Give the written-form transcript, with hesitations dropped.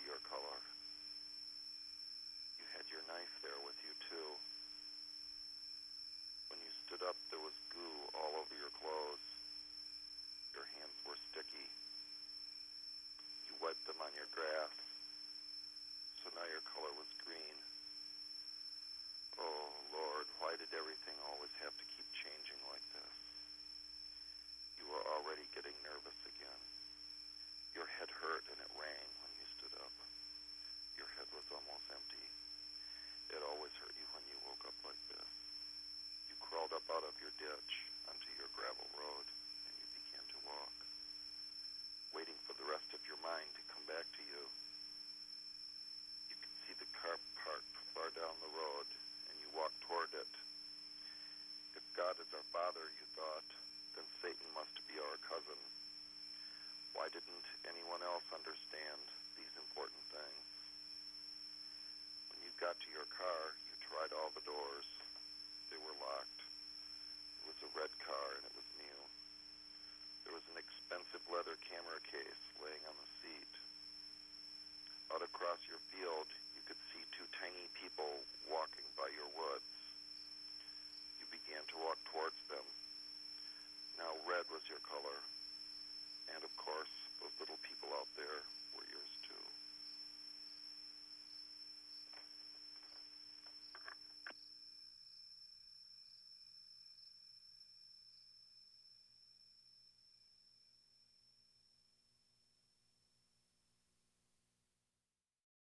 your color. You had your knife there with you, too. When you stood up, there was goo all over your clothes. Your hands were sticky. You wiped them on your grass, so now your color was green. Oh, Lord, why did everything always have to keep changing like this? You were already getting nervous again. Your head hurt and it rang when you stood up. Your head was almost empty. It always hurt you when you woke up like this. You crawled up out of your ditch onto your gravel road and you began to walk, waiting for the rest of your mind to come back to you. You could see the car parked far down the road and you walked toward it. If God is our Father, you thought, then Satan must be our cousin. Why didn't anyone else understand these important things? When you got to your car, you tried all the doors. They were locked. It was a red car and it was new. There was an expensive leather camera case laying on the seat. Out across your field, you could see two tiny people walking by your woods. You began to walk towards them. Now red was your color. And of course, those little people out there